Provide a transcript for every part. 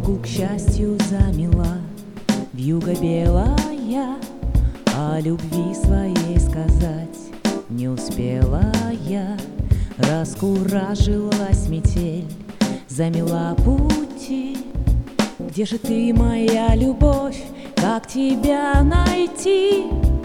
Дорогу к счастью замела вьюга белая, о любви своей сказать не успела я. Раскуражилась метель, замела пути. Где же ты, моя любовь, как тебя найти?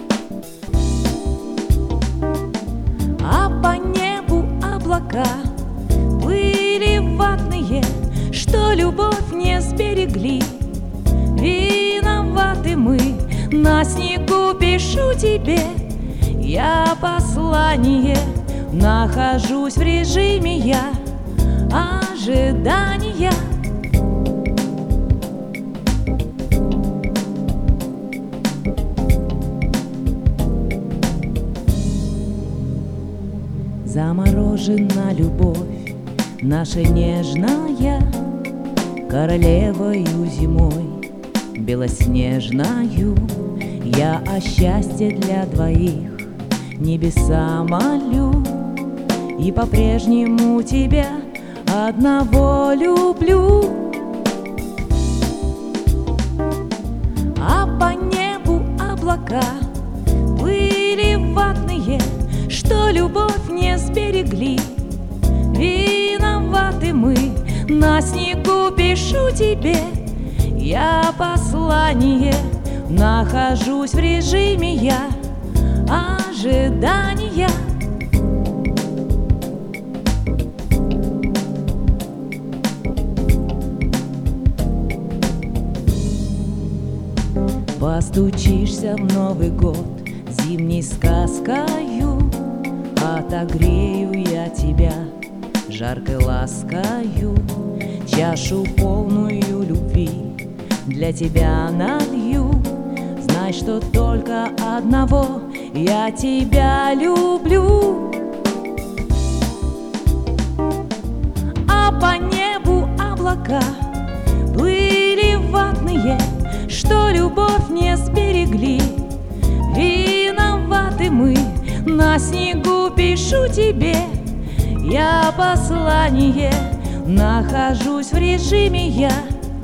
А по небу облака плыли ватные, что любовь не сберегли. Виноваты мы, на снегу пишу тебе я послание. Нахожусь в режиме я ожидания. Заморожена любовь наша нежная, королевою зимой белоснежною. Я о счастье для двоих небеса молю, и по-прежнему тебя одного люблю. А по небу облака плыли ватные, что любовь не сберегли. Виноваты мы, на снегу пишу тебе я послание. Нахожусь в режиме я ожидания. Постучишься в Новый год зимней сказкою, отогрею я тебя жаркой ласкою. Чашу полную любви для тебя налью. Знай, что только одного я тебя люблю. А по небу облака плыли ватные, что любовь не сберегли. Виноваты мы, на снегу пишу тебе я послание. Нахожусь в режиме я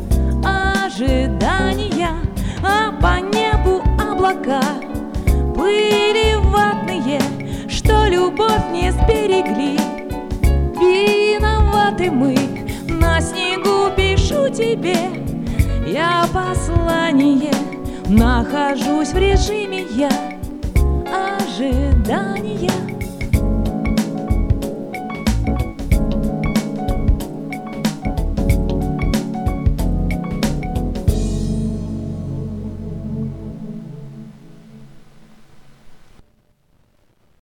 ожидания. А по небу облака плыли ватные, что любовь не сберегли. Виноваты мы, на снегу пишу тебе я послание. Нахожусь в режиме я